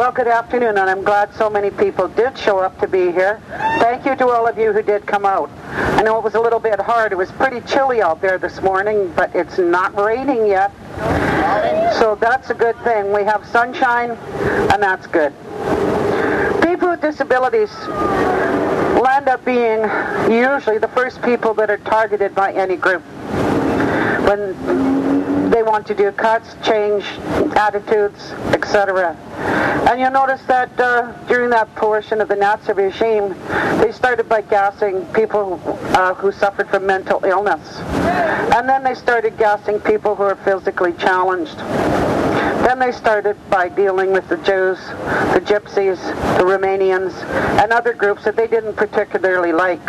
Well, good afternoon, and I'm glad so many people did show up to be here. Thank you to all of you who did come out. I know it was a little bit hard. It was pretty chilly out there this morning, but it's not raining yet. So that's a good thing. We have sunshine, and that's good. People with disabilities will end up being usually the first people that are targeted by any group when they want to do cuts, change attitudes, etc. And you'll notice that during that portion of the Nazi regime, they started by gassing people who suffered from mental illness. And then they started gassing people who are physically challenged. Then they started by dealing with the Jews, the Gypsies, the Romanians, and other groups that they didn't particularly like.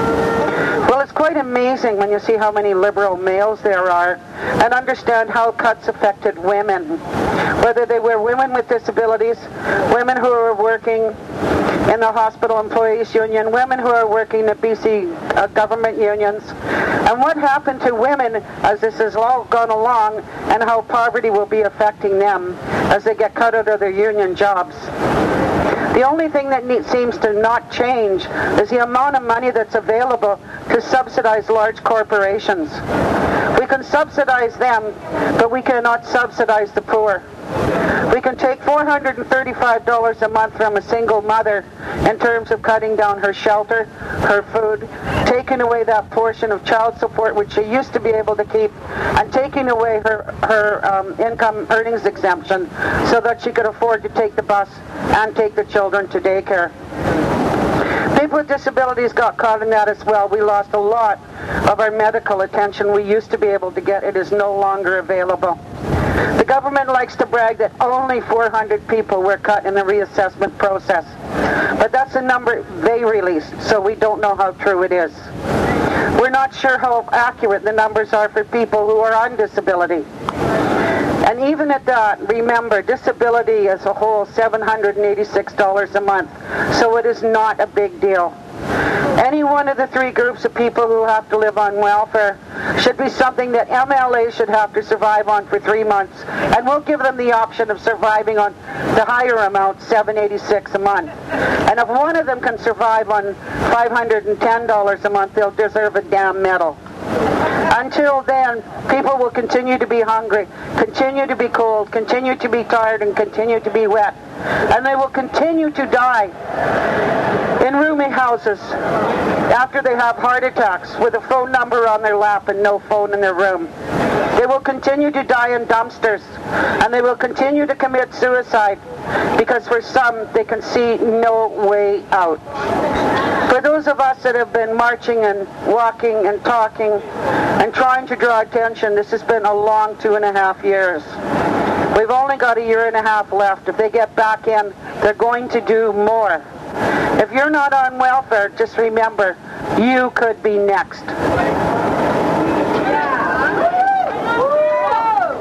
Well, it's quite amazing when you see how many liberal males there are and understand how cuts affected women. Whether they were women with disabilities, women who are working in the Hospital Employees Union, women who are working in the BC government unions, and what happened to women as this has all gone along and how poverty will be affecting them as they get cut out of their union jobs. The only thing that seems to not change is the amount of money that's available to subsidize large corporations. We can subsidize them, but we cannot subsidize the poor. We can take $435 a month from a single mother in terms of cutting down her shelter, her food, taking away that portion of child support which she used to be able to keep, and taking away her income earnings exemption so that she could afford to take the bus and take the children to daycare. People with disabilities got caught in that as well. We lost a lot of our medical attention we used to be able to get. It is no longer available. The government likes to brag that only 400 people were cut in the reassessment process. But that's the number they released, so we don't know how true it is. We're not sure how accurate the numbers are for people who are on disability. And even at that, remember, disability as a whole, $786 a month. So it is not a big deal. Any one of the three groups of people who have to live on welfare should be something that MLA should have to survive on for 3 months. And we'll give them the option of surviving on the higher amount, $786 a month. And if one of them can survive on $510 a month, they'll deserve a damn medal. Until then, people will continue to be hungry, continue to be cold, continue to be tired, and continue to be wet. And they will continue to die in rooming houses after they have heart attacks with a phone number on their lap and no phone in their room. They will continue to die in dumpsters, and they will continue to commit suicide because for some, they can see no way out. For those of us that have been marching and walking and talking and trying to draw attention, this has been a long 2.5 years. We've only got 1.5 years left. If they get back in, they're going to do more. If you're not on welfare, just remember, you could be next.